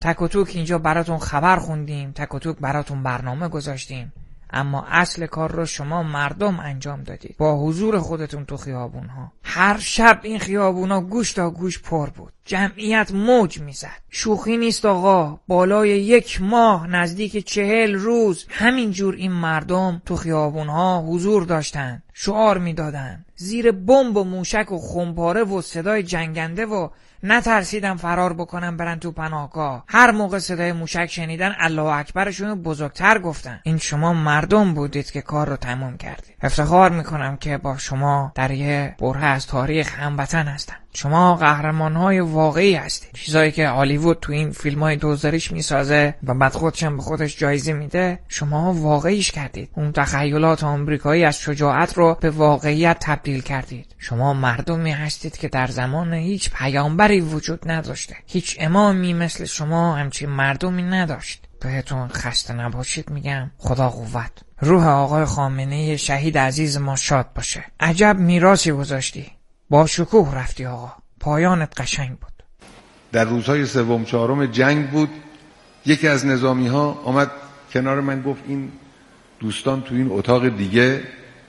تک و توک اینجا براتون خبر خوندیم، تک و توک براتون برنامه گذاشتیم، اما اصل کار رو شما مردم انجام دادید با حضور خودتون تو خیابونها. هر شب این خیابونها گوش تا گوش پر بود، جمعیت موج میزد. شوخی نیست آقا، بالای 1 ماه نزدیک 40 روز همینجور این مردم تو خیابونها حضور داشتن، شعار میدادن، زیر بمب و موشک و خمپاره و صدای جنگنده و نترسیدن فرار بکنن برن تو پناهگاه. هر موقع صدای موشک شنیدن الله اکبرشون بزرگتر گفتن. این شما مردم بودید که کار رو تموم کردید. افتخار میکنم که با شما در یه بره از تاریخ هموطن هستم. شما قهرمان‌های واقعی هستید. چیزایی که هالیوود تو این فیلم‌های دوزاریش میسازه و بعد خودش هم به خودش جایزه میده، شما واقعیش کردید. اون تخیلات آمریکایی از شجاعت رو به واقعیت تبدیل کردید. شما مردمی هستید که در زمان هیچ پیامبری وجود نداشته. هیچ امامی مثل شما همچین مردمی نداشت. بهتون خسته نباشید میگم. خدا قوت. روح آقای خامنه‌ای شهید عزیز ما شاد باشه. عجب میراثی گذاشتی. با شکوه رفتی آقا. پایانت قشنگ بود. در روزهای 3 و 4 جنگ بود. یکی از نظامی ها آمد کنار من گفت این دوستان تو این اتاق دیگه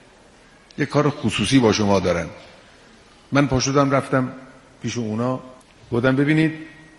یک کار خصوصی با شما دارن. من پاشدم رفتم پیش اونا، گفتم ببینید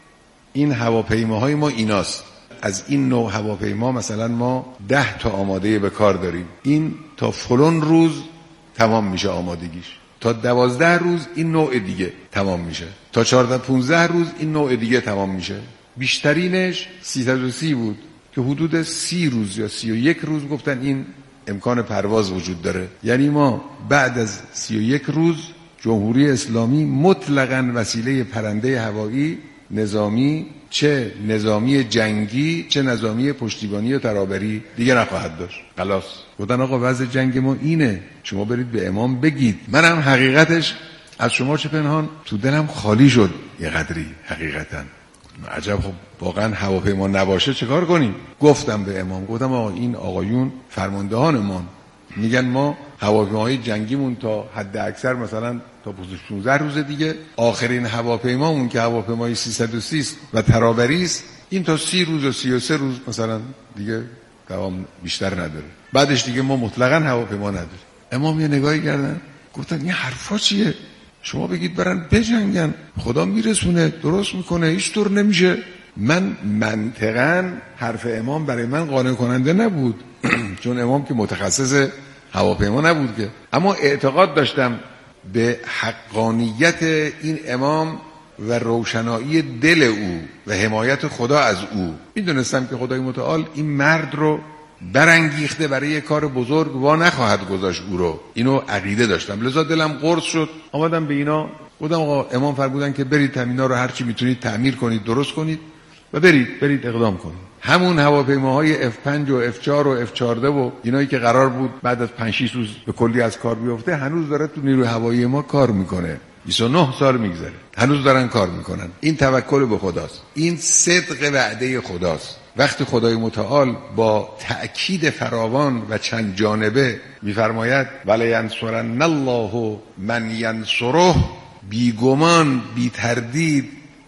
این هواپیماهای ما ایناست. از این نوع هواپیما مثلا ما 10 تا آماده به کار داریم. این تا فلان روز تمام میشه آمادگیش. تا 12 روز این نوع دیگه تمام میشه. تا 14-15 روز این نوع دیگه تمام میشه. بیشترینش 330 بود که حدود 30 روز یا 31 روز گفتن این امکان پرواز وجود داره. یعنی ما بعد از 31 روز جمهوری اسلامی مطلقاً وسیله پرنده هوایی نظامی، چه نظامی جنگی چه نظامی پشتیبانی و ترابری دیگه نخواهد داشت. خلاص گفتن آقا وضع جنگ ما اینه، شما برید به امام بگید. منم حقیقتش از شما چه پنهان تو دلم خالی شد یه قدری. حقیقتا عجب، خب واقعا هواپیما نباشه چه کار کنیم؟ گفتم به امام، گفتم آقا این آقایون فرماندهانمان میگن ما هواپیماهای جنگیمون تا حد اکثر مثلا تا 16 روز دیگه، آخرین هواپیمامون که هواپیمای 330 است و ترابری است این تا 30 روز و 33 روز مثلا دیگه دوام بیشتر نداره. بعدش دیگه ما مطلقاً هواپیما نداریم. امام یه نگاهی کردن گفتن این حرفا چیه؟ شما بگید برن بجنگن، خدا میرسونه، درست میکنه، هیچ طور نمیشه. من منطقاً حرف امام برای من قانع کننده نبود چون امام که متخصص هواپیما نبود که، اما اعتقاد داشتم به حقانیت این امام و روشنایی دل او و حمایت خدا از او. میدونستم که خدای متعال این مرد رو برانگیخته برای یک کار بزرگ وا نخواهد گذاشت او رو. اینو عقیده داشتم، لذا دلم قرص شد. آمدم به اینا گفتم آقا امام فرمودن که برید اینا رو هر چی میتونید تعمیر کنید، درست کنید و برید اقدام کنید. همون هواپیماهای F5 و F4 و F14 و اینایی که قرار بود بعد از 5-6 روز به کلی از کار بیفته هنوز داره تو نیروی هوایی ما کار میکنه. 29 سال میگذره هنوز دارن کار میکنن. این توکل به خداست، این صدق وعده خداست. وقتی خدای متعال با تأکید فراوان و چند جانبه میفرماید ولینصرن الله من ینصره، بیگمان بی تردید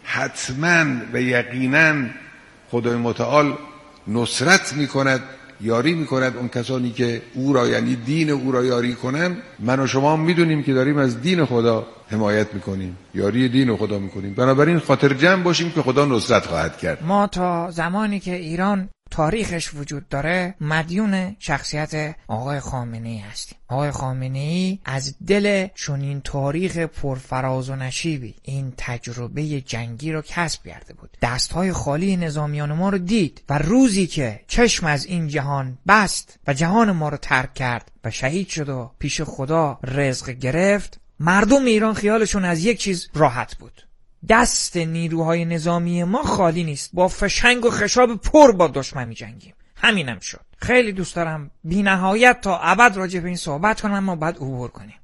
حتما و یقینا خدای متعال نصرت میکند، یاری میکند اون کسانی که او را یعنی دین او را یاری کنن. من و شما میدونیم که داریم از دین خدا حمایت میکنیم، یاری دین خدا میکنیم. بنابراین خاطر جمع باشیم که خدا نصرت خواهد کرد. ما تا زمانی که ایران تاریخش وجود داره مدیون شخصیت آقای خامنه‌ای هستیم. آقای خامنه‌ای از دل چنین تاریخ پرفراز و نشیبی این تجربه جنگی رو کسب کرده بود. دستهای خالی نظامیان ما رو دید و روزی که چشم از این جهان بست و جهان ما رو ترک کرد و شهید شد و پیش خدا رزق گرفت، مردم ایران خیالشون از یک چیز راحت بود: دست نیروهای نظامی ما خالی نیست، با فشنگ و خشاب پر با دشمن می‌جنگیم. همینم شد. خیلی دوست دارم بی نهایت تا ابد راجع به این صحبت کنم، اما بعد عبور کنیم.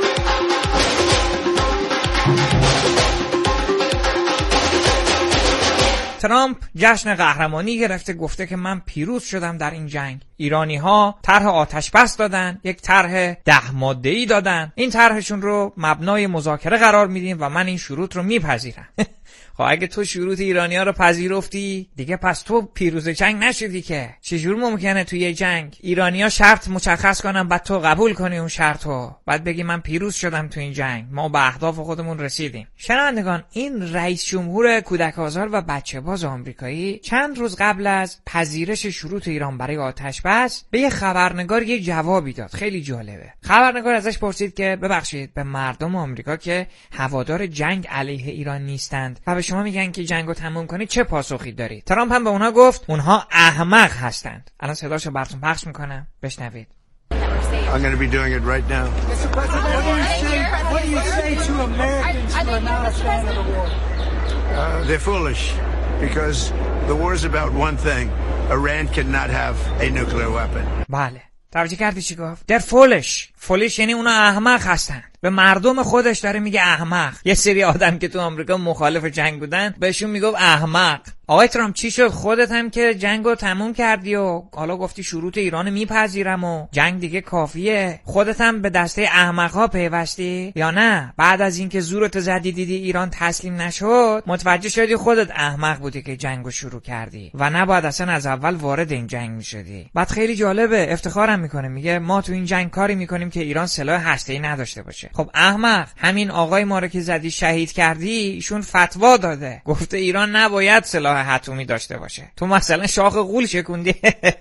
ترامپ جشن قهرمانی گرفته، گفته که من پیروز شدم در این جنگ. ایرانی ها طرح آتش بس دادن، یک طرح 10 ماده‌ای دادن. این طرحشون رو مبنای مذاکره قرار میدیم و من این شروط رو میپذیرم. خب اگه تو شروط ایرانی‌ها رو پذیرفتی دیگه، پس تو پیروز جنگ نشدی که. چجور ممکنه توی یه جنگ ایرانی‌ها شرط مشخص کنن بعد تو قبول کنی اون شرطو، بعد بگی من پیروز شدم تو این جنگ، ما به اهداف خودمون رسیدیم؟ شنوندگان، این رئیس جمهور کودک آزار و بچه باز آمریکایی چند روز قبل از پذیرش شروط ایران برای آتش بس به یه خبرنگار یه جوابی داد. خیلی جالبه. خبرنگار ازش پرسید که ببخشید، به مردم آمریکا که هوادار جنگ علیه ایران نیستند و به شما میگن که جنگو تموم کنید چه پاسخی دارید؟ ترامپ هم به اونها گفت اونها احمق هستند. الان صداشو براتون پخش میکنم، بشنوید. I'm going to be doing it right now. Mr. President, what do you say to Americans who are not a fan of the war? They're foolish because the war is about one thing. Iran cannot have a nuclear weapon. بله. توجه کردی چی گفت؟ They're foolish. foolish یعنی اونا احمق هستند. به مردم خودش داره میگه احمق. یه سری آدم که تو آمریکا مخالف جنگ بودن بهشون میگفت احمق. آقای ترامپ چی شد؟ خودت هم که جنگو تموم کردی و حالا گفتی شروط ایران میپذیرم و جنگ دیگه کافیه، خودت هم به دسته احمق‌ها پیوستی یا نه؟ بعد از اینکه زورت زدی دیدی ایران تسلیم نشد متوجه شدی خودت احمق بودی که جنگو شروع کردی و نباید اصلا از اول وارد این جنگ میشدی. بعد خیلی جالبه، افتخارم میکنه، میگه ما تو این جنگ کاری میکنیم که ایران سلاح هسته‌ای نداشته باشه. خب احمق، همین آقای ما رو که زدی شهید کردی ایشون فتوا داده، گفته ایران نباید سلاح اتمی داشته باشه. تو مثلا شاخ غول شکوندی.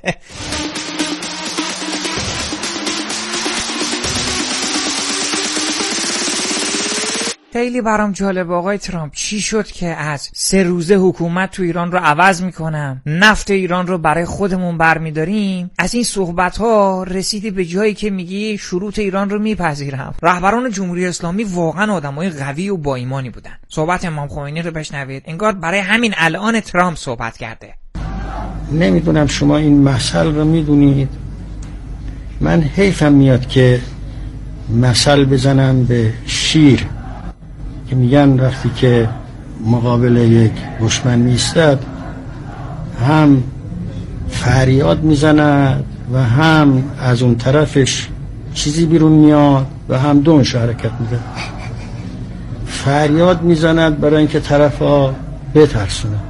خیلی برام جالب آقای ترامپ، چی شد که از 3 روزه حکومت تو ایران رو عوض میکنم، نفت ایران رو برای خودمون برمیداریم، از این صحبت ها رسیدی به جایی که میگی شروط ایران رو میپذیرم. رهبران جمهوری اسلامی واقعا آدمای قوی و با ایمانی بودن. صحبت امام خمینی رو بشنوید، انگار برای همین الان ترامپ صحبت کرده. نمیدونم شما این مثل رو میدونید، من حیفم میاد که مثل بزنم به شیر که میگن وقتی که مقابل یک دشمن میستد هم فریاد میزند و هم از اون طرفش چیزی بیرون میاد و هم دونش حرکت میده. فریاد میزند برای اینکه طرفا بترسونه،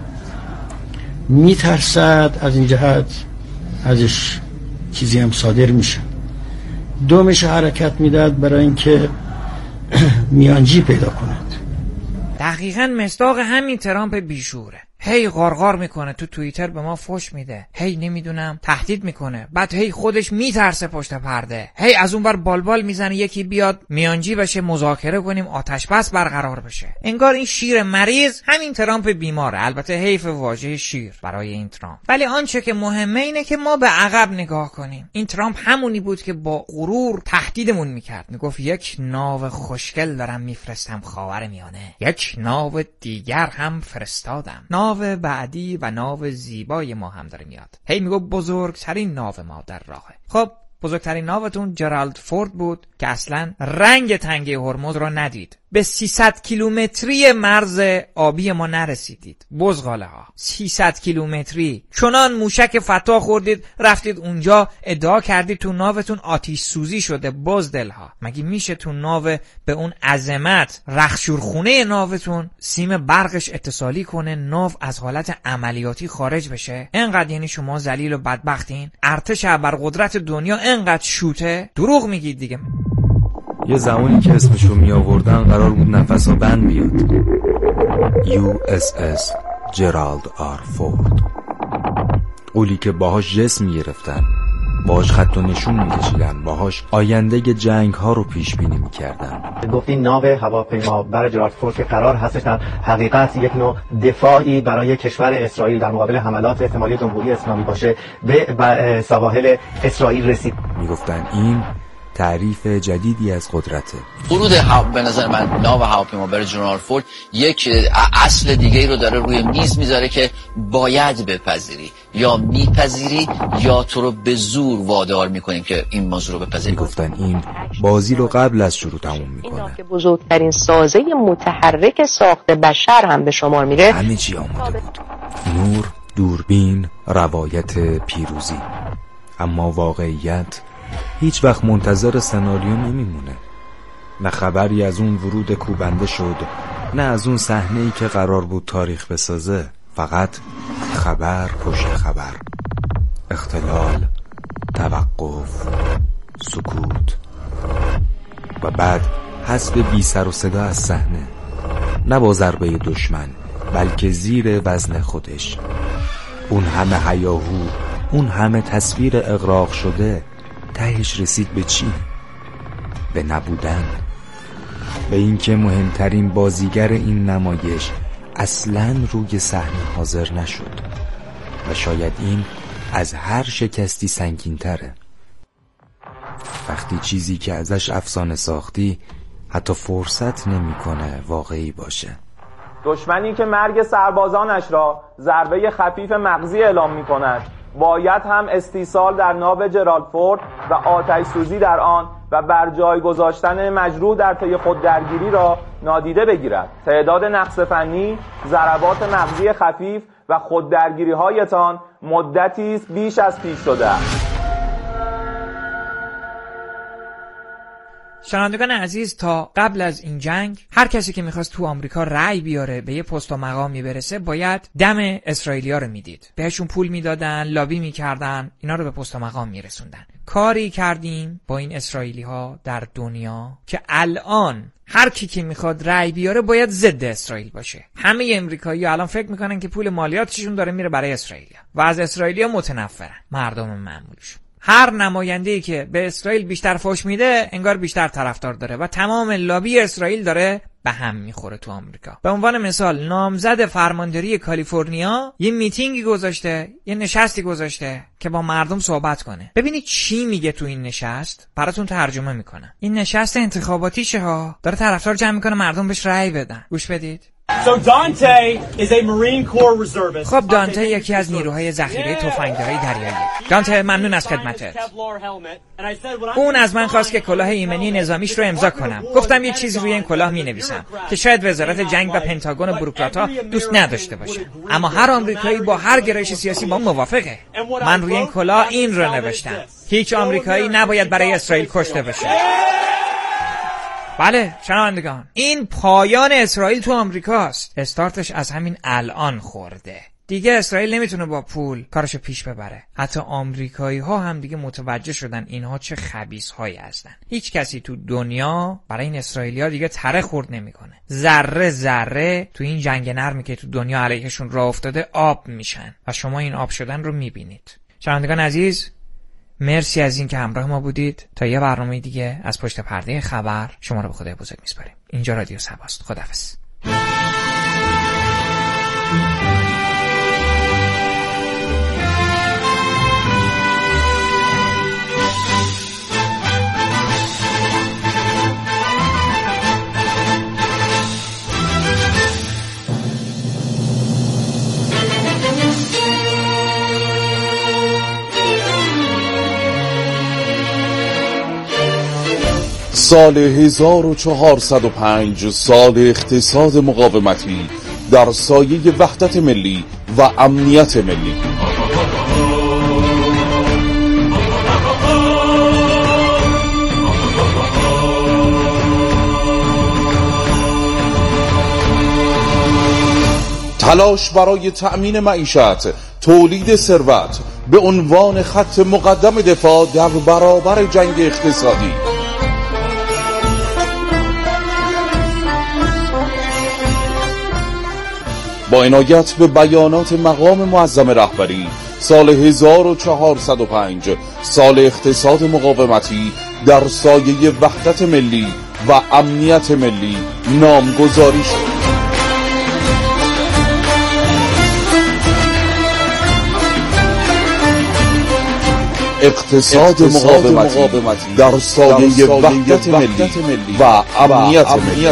میترسد از این جهت ازش چیزی هم صادر میشه. دومش حرکت میداد برای اینکه میانجی پیدا کند. دقیقاً مصداق همین ترامپ بیشوره. هی غارغار میکنه تو توییتر به ما فوش میده، هی نمیدونم تهدید میکنه، بعد هی خودش میترسه پشت پرده، هی از اون بر بالبال میزنه یکی بیاد میانجی بشه، مذاکره کنیم، آتش بس برقرار بشه. انگار این شیر مریض همین ترامپ بیماره. البته حیف واژه شیر برای این ترامپ، ولی آنچه که مهمه اینه که ما به عقب نگاه کنیم. این ترامپ همونی بود که با غرور تهدیدمون میکرد، میگفت یک ناو خوشگل دارم میفرستم خاورمیانه، یک ناو دیگر هم فرستادم، ناو بعدی و ناو زیبای ما هم داره میاد. هی میگو بزرگترین ناو ما در راهه. خب بزرگترین ناوتون جرالد فورد بود که اصلا رنگ تنگه هرمز را ندید. به 300 کیلومتری مرز آبی ما نرسیدید. بزغاله ها 300 کیلومتری. چنان موشک فتا خوردید رفتید اونجا ادعا کردید تو ناوتون آتش سوزی شده. بزدل ها مگه میشه تو ناو به اون عظمت رخشورخونه ناوتون سیم برقش اتصالی کنه، ناو از حالت عملیاتی خارج بشه؟ انقدر یعنی شما ذلیل و بدبختین؟ ارتش ابرقدرت دنیا انقدر شوته؟ دروغ میگید دیگه. یه زمانی که اسمشو می آوردن قرار بود نفسا بند بیاد. USS جرالد آر فورد، قولی که باهاش جسم می گرفتن، باهاش خط و نشون می کشیدن، باهاش آینده جنگ ها رو پیش بینی می کردن. گفتین ناو هواپیما بر جرالد فورد که قرار هستش در حقیقت یک نوع دفاعی برای کشور اسرائیل در مقابل حملات احتمالی جمهوری اسلامی باشه به سواحل اسرائیل رسید. می گفتن این تعریف جدیدی از قدرته. ورود به نظر من ناو هواپیما بر جرالد فورد یک اصل دیگه رو داره روی میز میذاره که باید بپذیری، یا میپذیری یا تو رو به زور وادار میکنیم که این موضوع رو بپذیری. میگفتن این بازی رو قبل از شروع تموم میکنه. اینا که بزرگترین سازه متحرک ساخت بشر هم به شمار میره. همه چی آماده بود، نور، دوربین، روایت پیروزی. اما واقعیت هیچ وقت منتظر سناریو نمیمونه. نه خبری از اون ورود کوبنده شد، نه از اون صحنه‌ای که قرار بود تاریخ بسازه. فقط خبر پشت خبر، اختلال، توقف، سکوت و بعد حذف بی سر و صدا از صحنه. نه با ضربه دشمن، بلکه زیر وزن خودش. اون همه هیاهو، اون همه تصویر اغراق شده، تهش رسید به چی؟ به نبودن. به اینکه مهمترین بازیگر این نمایش اصلاً روی صحنه حاضر نشد و شاید این از هر شکستی سنگین‌تره. وقتی چیزی که ازش افسانه ساختی حتی فرصت نمی‌کنه واقعی باشه. دشمنی که مرگ سربازانش را ضربه خفیف مغزی اعلام می‌کند باید هم استیصال در ناو جرالدفورد و آتش سوزی در آن و بر جای گذاشتن مجروح در طی خوددرگیری را نادیده بگیرد. تعداد نقص فنی، ضربات مغزی خفیف و خوددرگیری هایتان مدتی است بیش از پیش شده است. شنوندگان عزیز، تا قبل از این جنگ هر کسی که میخواست تو آمریکا رأی بیاره، به یه پست و مقامی برسه، باید دم اسرائیلیا رو میدید. بهشون پول میدادن، لابی میکردن، اینا رو به پست و مقام میرسوندن. کاری کردیم با این اسرائیلی ها در دنیا که الان هر کی که میخواد رأی بیاره باید ضد اسرائیل باشه. همه امریکایی‌ها الان فکر میکنن که پول مالیاتشون داره میره برای اسرائیلیا و از اسرائیلیا متنفرن، مردم معمولیشون. هر نماینده‌ای که به اسرائیل بیشتر فوش میده انگار بیشتر طرفدار داره و تمام لابی اسرائیل داره به هم میخوره تو آمریکا. به عنوان مثال نامزد فرمانداری کالیفرنیا یه میتینگی گذاشته، یه نشستی گذاشته که با مردم صحبت کنه. ببینید چی میگه تو این نشست، براتون ترجمه میکنم. این نشست انتخاباتیشه ها، داره طرفدار جمع میکنه مردم بهش رأی بدن. گوش بدید. So Dante is a Marine Corps reservist. خب دانته یکی از نیروهای ذخیره تفنگداری دریایی. دانته ممنون از خدمتت. اون از من خواست که کلاه ایمنی نظامیش رو امضا کنم. گفتم یه چیزی روی این کلاه می‌نویسم که شاید وزارت جنگ و پنتاگون و بوروکرات‌ها دوست نداشته باشه، اما هر آمریکایی با هر گرایش سیاسی با موافقه. من روی این کلاه این رو نوشتم: هیچ آمریکایی نباید برای اسرائیل کشته بشه. بله شنوندگان، این پایان اسرائیل تو آمریکاست. استارتش از همین الان خورده. دیگه اسرائیل نمیتونه با پول کارشو پیش ببره. حتی آمریکایی ها هم دیگه متوجه شدن اینها چه خبیث هایی هستن. هیچ کسی تو دنیا برای این اسرائیلی ها دیگه تره خورد نمیکنه. ذره ذره تو این جنگ نرمی که تو دنیا علیهشون راه افتاده آب میشن و شما این آب شدن رو میبینید. شنوندگان عزیز، مرسی از این که همراه ما بودید. تا یه برنامه دیگه از پشت پرده خبر شما رو به خدای بزرگ میسپاریم. اینجا رادیو صباست. خداحافظ. سال 1405 سال اقتصاد مقاومتی در سایه وحدت ملی و امنیت ملی. تلاش برای تأمین معیشت، تولید ثروت به عنوان خط مقدم دفاع در برابر جنگ اقتصادی. با عنایت به بیانات مقام معظم رهبری، سال 1405 سال اقتصاد مقاومتی در سایه وحدت ملی و امنیت ملی نامگذاری شد. اقتصاد مقاومتی در سایه وحدت ملی و امنیت ملی.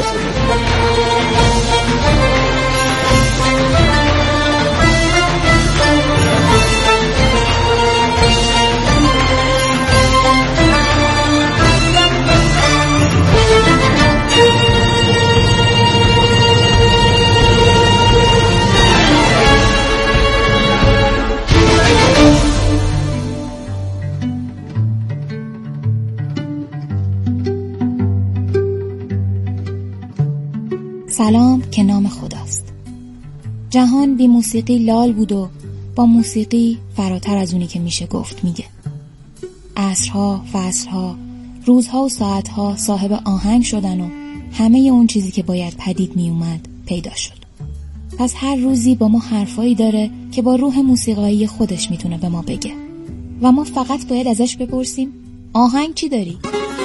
کلام که نام خداست. جهان بی موسیقی لال بود و با موسیقی فراتر از اونی که میشه گفت میگه. عصرها، فصلها، روزها و ساعتها صاحب آهنگ شدن و همه اون چیزی که باید پدید میومد پیدا شد. پس هر روزی با ما حرفایی داره که با روح موسیقایی خودش میتونه به ما بگه و ما فقط باید ازش بپرسیم آهنگ چی داری؟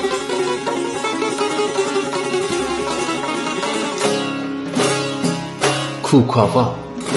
کوکاوا.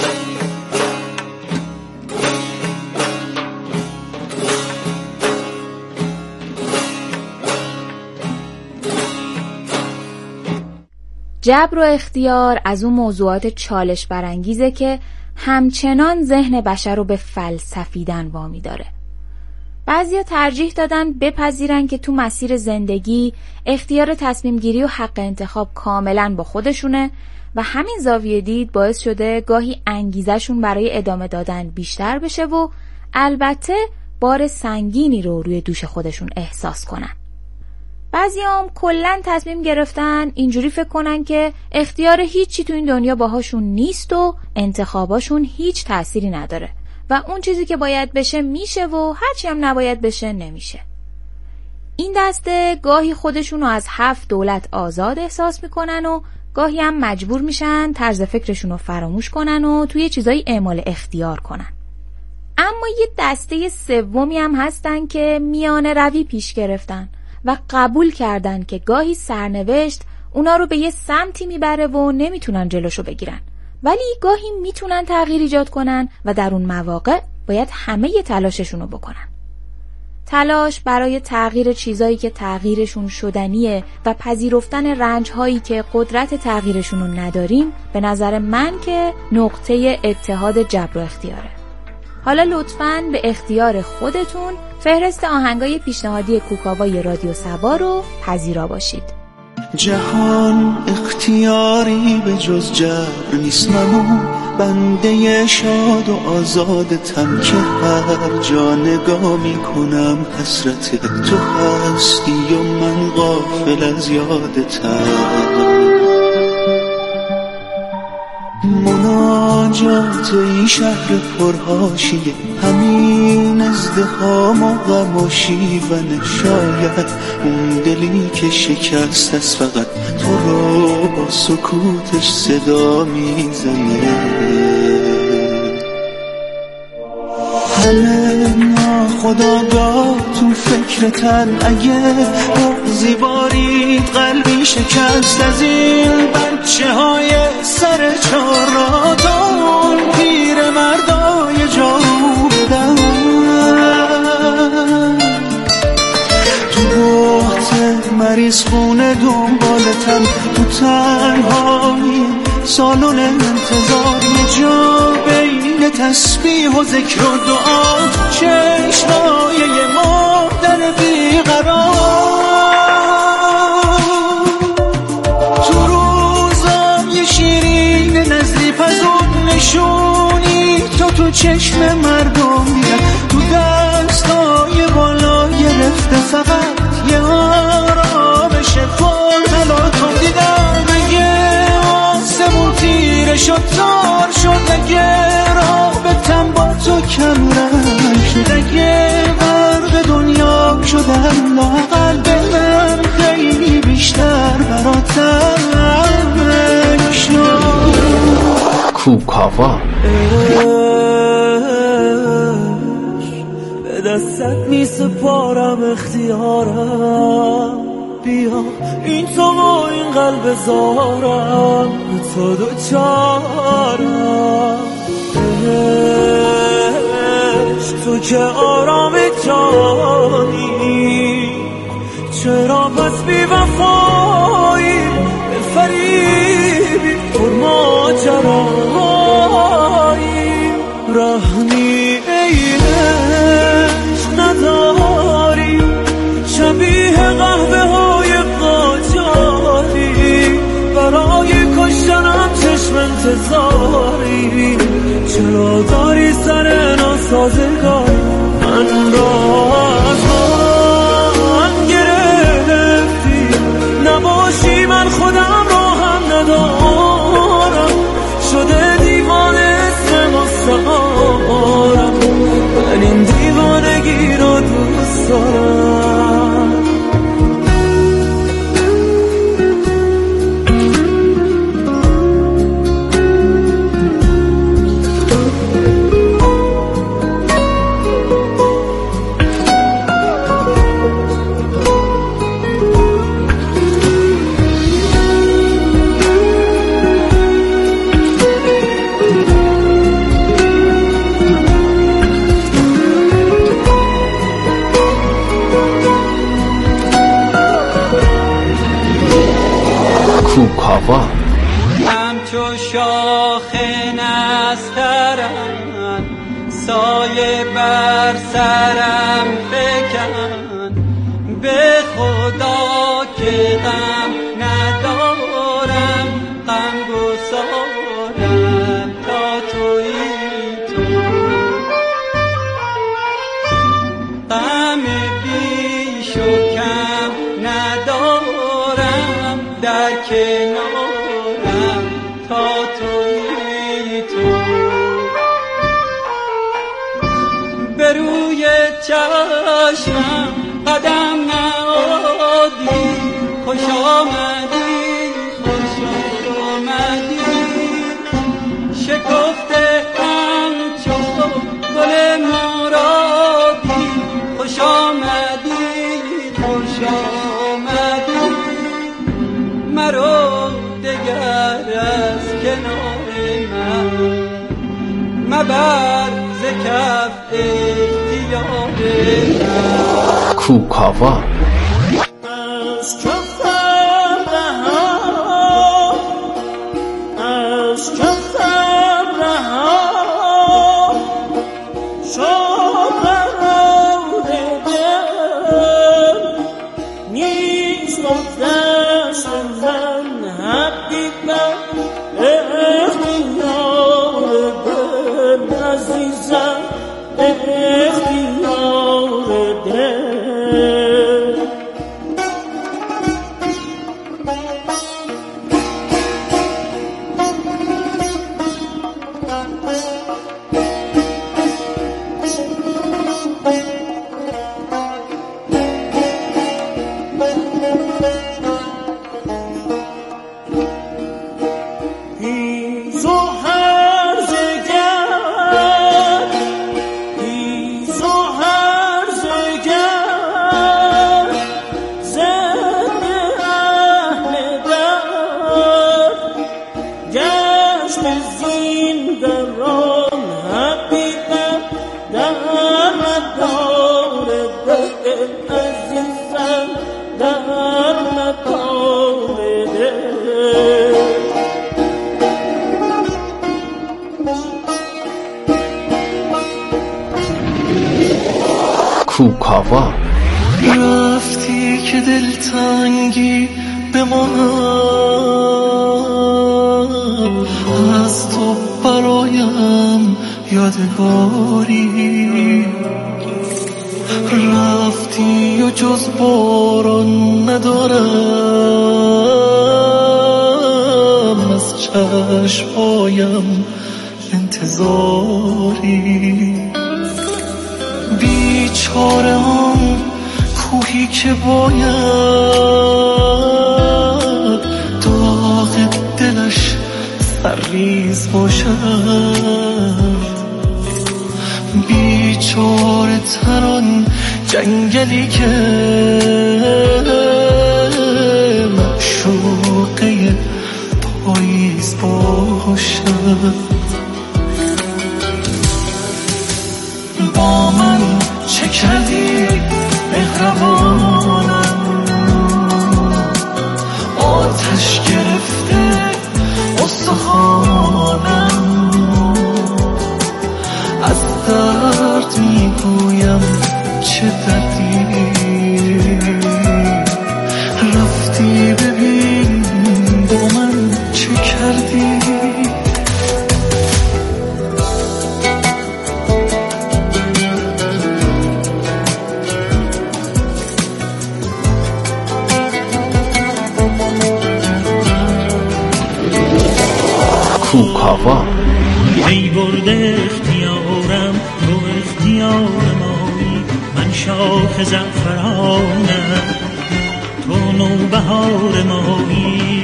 جبر و اختیار از اون موضوعات چالش برانگیزه که همچنان ذهن بشر رو به فلسفیدن وامی داره. بعضیا ترجیح دادن بپذیرن که تو مسیر زندگی اختیار تصمیم گیری و حق انتخاب کاملا با خودشونه و همین زاویه دید باعث شده گاهی انگیزشون برای ادامه دادن بیشتر بشه و البته بار سنگینی رو روی دوش خودشون احساس کنن. بعضیام کلن تصمیم گرفتن اینجوری فکر کنن که اختیار هیچی تو این دنیا باهاشون نیست و انتخاباشون هیچ تأثیری نداره و اون چیزی که باید بشه میشه و هرچی هم نباید بشه نمیشه. این دسته گاهی خودشون رو از 7 دولت آزاد احساس میکنن و گاهی هم مجبور میشن طرز فکرشون رو فراموش کنن و توی چیزای اعمال اختیار کنن. اما یه دسته سومی هم هستن که میانه روی پیش گرفتن و قبول کردن که گاهی سرنوشت اونا رو به یه سمتی میبره و نمیتونن جلوشو بگیرن، ولی گاهی میتونن تغییر ایجاد کنن و در اون مواقع باید همه ی تلاششون رو بکنن. تلاش برای تغییر چیزایی که تغییرشون شدنیه و پذیرفتن رنج‌هایی که قدرت تغییرشون رو نداریم، به نظر من که نقطه اتحاد جبر و اختیاره. حالا لطفاً به اختیار خودتون فهرست آهنگای پیشنهادی کوکاوای رادیو سوا رو پذیرا باشید. جهان اختیاری به جز جبر نیست، منو بنده شاد و آزادتم که هر جا نگاه میکنم حسرت تو هستی و من غافل از یادتم. مناجات این شهر پرهاشیه، همین ازدحام و غم و شیون، شاید اون دلی که شکست است فقط تو رو با سکوتش صدا میزنه. همه ناخودآگاه تو فکرتن، اگه بغضی بارید قلبی شکست از این بچه های سر چهارراه پیر مردای جارو بدن. تو بحت مریض خونه دنبالتن، تو تنهایی سالن انتظار، یه جا بین تسبیح و ذکر و دعا، چشمای مادر بیقرار. تو روزای شیرین نزدی پزون نشونی تو چشم مردم میرن، تو دستای بالا گرفته فقط یه آرامش پرتلاتون دیدم. مگه آسمون تیره شد تار شد، اگه رابطم با تو کم رنگ شد، اگه غرق دنیا شدم لااقل به من خیلی بیشتر براتر بشنو. کوکاوا. به دستت می سپارم اختیارم، بیا این تو و این قلب زارم به تو دوچارم. تو که آرام جانی، چرا پس بی وفایی به فریبی پر ماجرایی. رحمی عشق نداری، شبیه قهوه های قاجاری، برای کشتنم چشم انتظاری. چرا داری سر ناسازگاری من را از من گرفتی، نباشی من خودم را هم ندارم. من این دیوانگی رو دوست دارم. همچو شاخ نسترن سایه بر سرم فکن، به خدا که غم ندارم غم گسارم تا تویی تو، غم بیش و کم ندارم در کنارم تا تویی تو، به روی چشمم قدم نهادی، خوش آمدی خوش آمدی، شکفته همچو گل مرادی، خوش آمدی خوش آمدی، مرو دگر از کنار من مبر ز کف اختیار من. کوکاوا از کفم رها، از کفم رها، شد قرار دل، نیست از دست من حقیقت اختیار دل، عزیزم اختیار دل. کوکاوا رفتی که دلتنگی به ما از تو برایم یادگاری، رفتی و جز باران ندارم از چشمایم انتظاری، بیچاره آن کوهی که باید داغ دلش سرریز باشد، بیچاره تران جنگلی که معشوقه پاییز باشد. با من چه کردی مهربانم، آتش گرفته استخوانم، از درد میگویم چه دردی، رفتی ببین با من چه کردی. کوکاوا ای برده اختیارم رو اختیار شاخ زعفرانم، تو نوبهار مایی.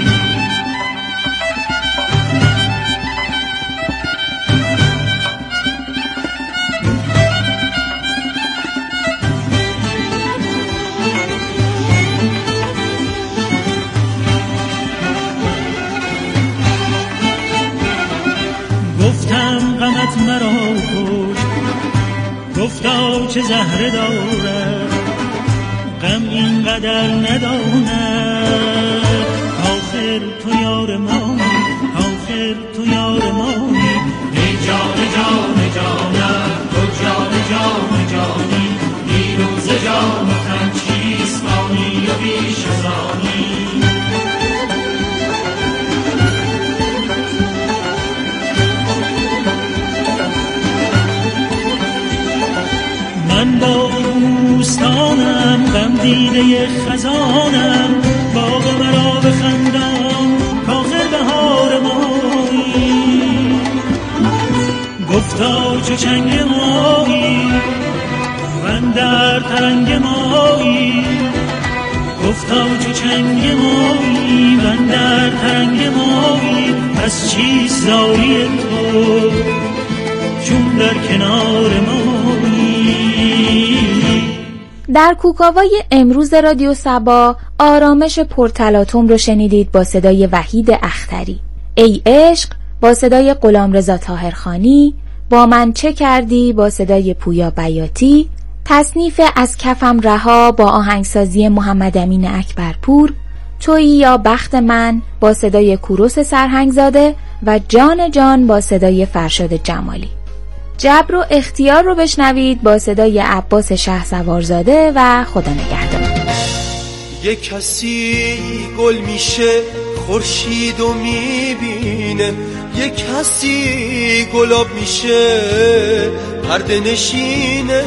گفتم غمت مرا کشت، گفتا چه زهره دارد، غم اینقدر نداند. آخر تو یار مایی، آخر تو یار مایی. ای جان جان جانم، تو جان جان جانی. دیروز جان و تن چیست مانی و بیش از آنی. من با بوستانم، غم دیده خزانم، باغ مرا بخندان کاخر بهار مایی. گفتا چو چنگ مایی من در ترنگ مایی. گفتا چو چنگ مایی من در ترنگ مایی. پس چیست زاری تو چون در کنار مایی. در کوکاوای امروز رادیو صبا آرامش پرتلاطم رو شنیدید با صدای وحید اختری. ای عشق با صدای غلامرضا طاهرخانی، با من چه کردی با صدای پویا بیاتی، تصنیف از کفم رها با آهنگسازی محمد امین اکبرپور، تویی یا بخت من با صدای کوروش سرهنگزاده و جان جان با صدای فرشاد جمالی. جبر و اختیار رو بشنوید با صدای عباس شهسوارزاده و خدا نگهدار. یک کسی گل میشه خورشیدو میبینه، یک کسی گلاب میشه پرده نشینه،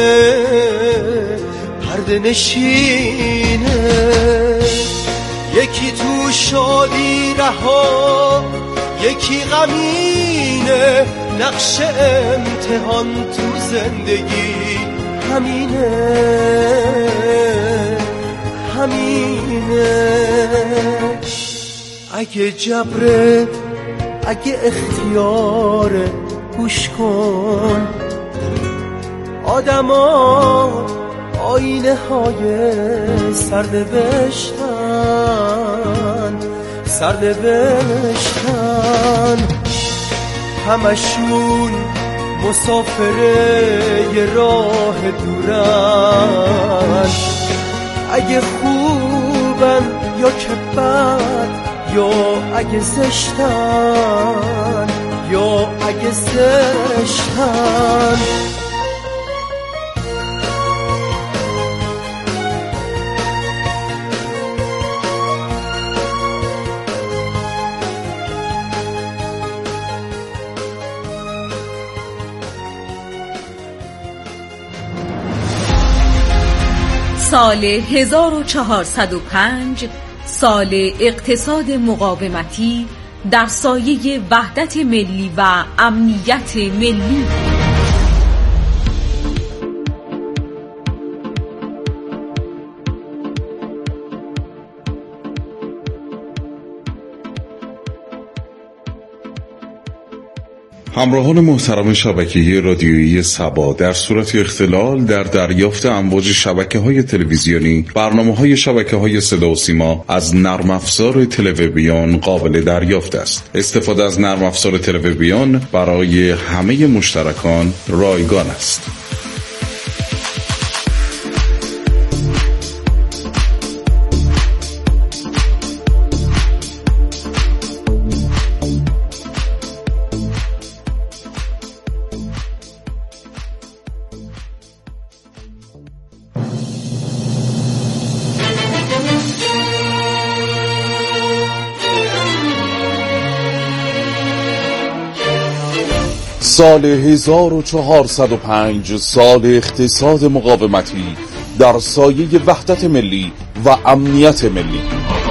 پرده نشینه. یکی تو شادی رها، یکی غمینه، نقش امتحان تو زندگی همینه، همینه. اگه جبره اگه اختیاره گوش کن، آدما آینه های سرنوشتن، سرنوشتن. همشون مسافره یه راه دورن، اگه خوبن یا که بد، یا اگه زشتن یا اگه زشتن. سال 1405 سال اقتصاد مقاومتی در سایه وحدت ملی و امنیت ملی. همراهان محترم شبکه رادیویی صبا، در صورت اختلال در دریافت امواج شبکه‌های تلویزیونی، برنامه‌های شبکه‌های صدا و سیما از نرم افزار تلویزیون قابل دریافت است. استفاده از نرم افزار تلویزیون برای همه مشترکان رایگان است. سال 1405 سال اقتصاد مقاومتی در سایه وحدت ملی و امنیت ملی.